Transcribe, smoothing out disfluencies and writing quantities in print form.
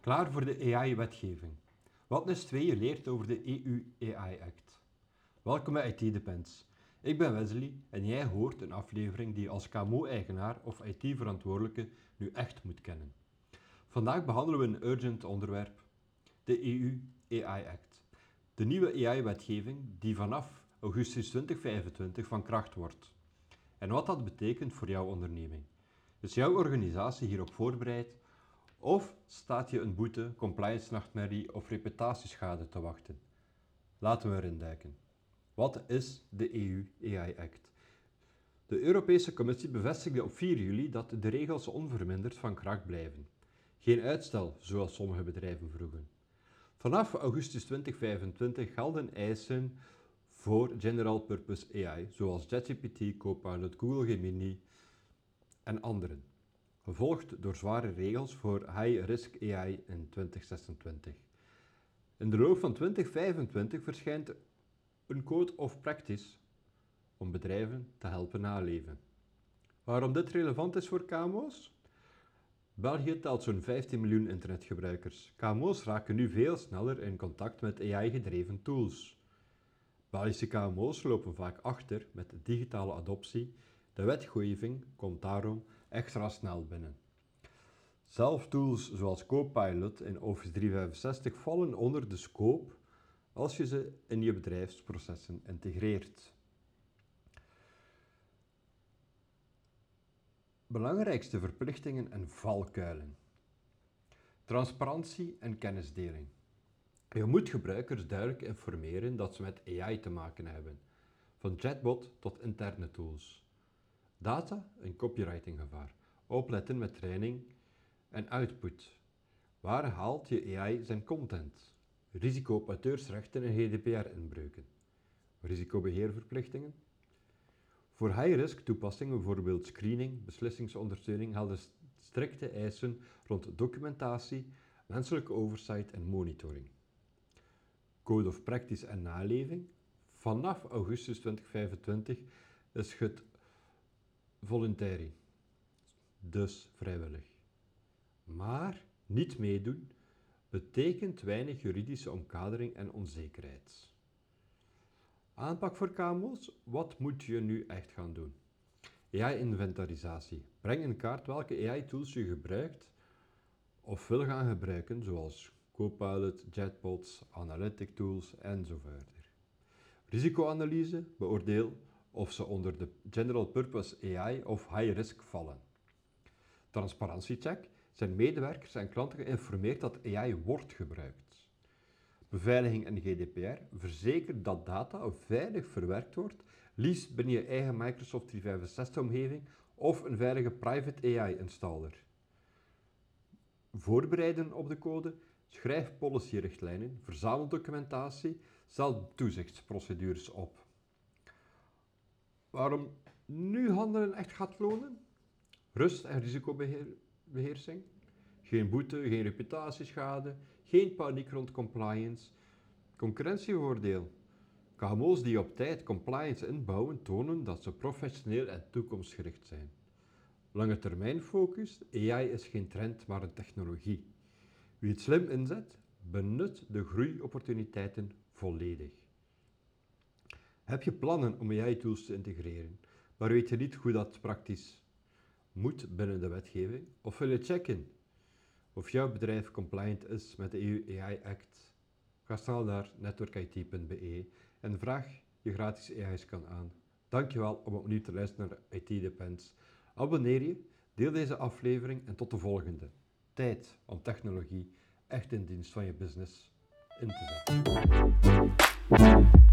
Klaar voor de AI-wetgeving. Wat is 2 je leert over de EU AI Act? Welkom bij IT Depends. Ik ben Wesley en jij hoort een aflevering die je als KMO-eigenaar of IT-verantwoordelijke nu echt moet kennen. Vandaag behandelen we een urgent onderwerp, de EU AI Act. De nieuwe AI-wetgeving die vanaf augustus 2025 van kracht wordt. En wat dat betekent voor jouw onderneming. Is jouw organisatie hierop voorbereid? Of staat je een boete, compliance-nachtmerrie of reputatieschade te wachten? Laten we erin duiken. Wat is de EU AI Act? De Europese Commissie bevestigde op 4 juli dat de regels onverminderd van kracht blijven. Geen uitstel, zoals sommige bedrijven vroegen. Vanaf augustus 2025 gelden eisen voor General Purpose AI, zoals ChatGPT, Copilot, Google Gemini en anderen. Gevolgd door zware regels voor high-risk AI in 2026. In de loop van 2025 verschijnt een Code of Practice om bedrijven te helpen naleven. Waarom dit relevant is voor KMO's? België telt zo'n 15 miljoen internetgebruikers. KMO's raken nu veel sneller in contact met AI-gedreven tools. Belgische KMO's lopen vaak achter met de digitale adoptie. De wetgeving komt daarom extra snel binnen. Zelf tools zoals Copilot en Office 365 vallen onder de scope als je ze in je bedrijfsprocessen integreert. Belangrijkste verplichtingen en valkuilen. Transparantie en kennisdeling. Je moet gebruikers duidelijk informeren dat ze met AI te maken hebben, van chatbot tot interne tools. Data en copywritinggevaar. Opletten met training en output. Waar haalt je AI zijn content? Risico op auteursrechten en GDPR-inbreuken. Risicobeheerverplichtingen. Voor high-risk toepassingen, bijvoorbeeld screening, beslissingsondersteuning, gelden strikte eisen rond documentatie, menselijke oversight en monitoring. Code of Practice en naleving. Vanaf augustus 2025 is het voluntary, dus vrijwillig. Maar niet meedoen betekent weinig juridische omkadering en onzekerheid. Aanpak voor KMO's? Wat moet je nu echt gaan doen? AI-inventarisatie. Breng in kaart welke AI-tools je gebruikt of wil gaan gebruiken, zoals Copilot, chatbots, analytic tools enzovoort. Risicoanalyse. Beoordeel of ze onder de General Purpose AI of High Risk vallen. Transparantiecheck. Zijn medewerkers en klanten geïnformeerd dat AI wordt gebruikt. Beveiliging en GDPR. Verzeker dat data veilig verwerkt wordt, liefst binnen je eigen Microsoft 365-omgeving of een veilige private AI-installer. Voorbereiden op de code. Schrijf policy-richtlijnen, verzamel documentatie, stel toezichtsprocedures op. Waarom nu handelen echt gaat lonen? Rust en risicobeheersing. Geen boete, geen reputatieschade, geen paniek rond compliance. Concurrentievoordeel. KMO's die op tijd compliance inbouwen tonen dat ze professioneel en toekomstgericht zijn. Lange termijn focus. AI is geen trend, maar een technologie. Wie het slim inzet, benut de groeiopportuniteiten volledig. Heb je plannen om AI-tools te integreren, maar weet je niet hoe dat praktisch moet binnen de wetgeving? Of wil je checken of jouw bedrijf compliant is met de EU AI Act? Ga snel naar networkit.be en vraag je gratis AI-scan aan. Dankjewel om opnieuw te luisteren naar IT Depends. Abonneer je, deel deze aflevering en tot de volgende. Tijd om technologie echt in dienst van je business in te zetten.